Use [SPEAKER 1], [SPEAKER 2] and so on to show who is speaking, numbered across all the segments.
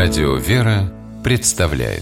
[SPEAKER 1] Радио «Вера» представляет.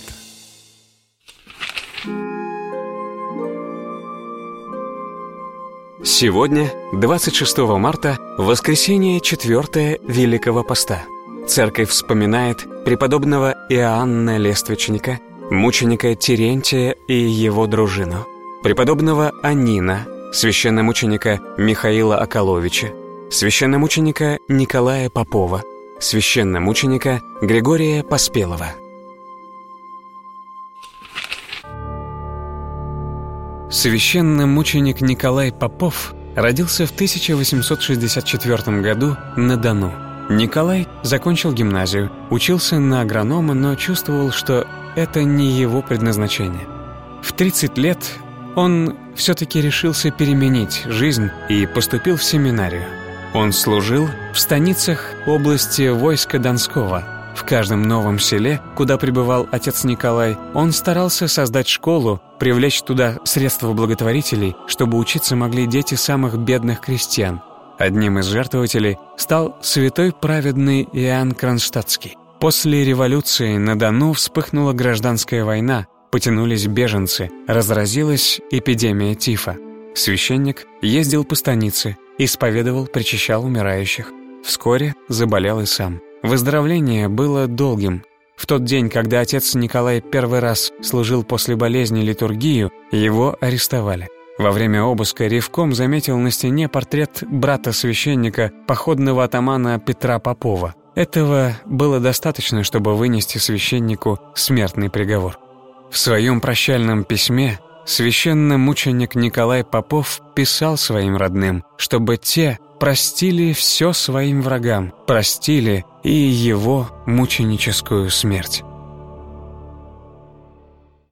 [SPEAKER 2] Сегодня, 26 марта, воскресенье 4 Великого Поста. Церковь вспоминает преподобного Иоанна Лествичника, мученика Терентия и его дружину, преподобного Анина, священномученика Михаила Околовича, священномученика Николая Попова, священномученика Григория Поспелого. Священномученик Николай Попов родился в 1864 году на Дону. Николай закончил гимназию, учился на агронома, но чувствовал, что это не его предназначение. В 30 лет он все-таки решился переменить жизнь и поступил в семинарию. Он служил в станицах области войска Донского. В каждом новом селе, куда прибывал отец Николай, он старался создать школу, привлечь туда средства благотворителей, чтобы учиться могли дети самых бедных крестьян. Одним из жертвователей стал святой праведный Иоанн Кронштадтский. После революции на Дону вспыхнула гражданская война, потянулись беженцы, разразилась эпидемия тифа. Священник ездил по станице, исповедовал, причащал умирающих. Вскоре заболел и сам. Выздоровление было долгим. В тот день, когда отец Николай первый раз служил после болезни литургию, его арестовали. Во время обыска ревком заметил на стене портрет брата священника, походного атамана Петра Попова. Этого было достаточно, чтобы вынести священнику смертный приговор. В своем прощальном письме священномученик Николай Попов писал своим родным, чтобы те простили все своим врагам, простили и его мученическую смерть.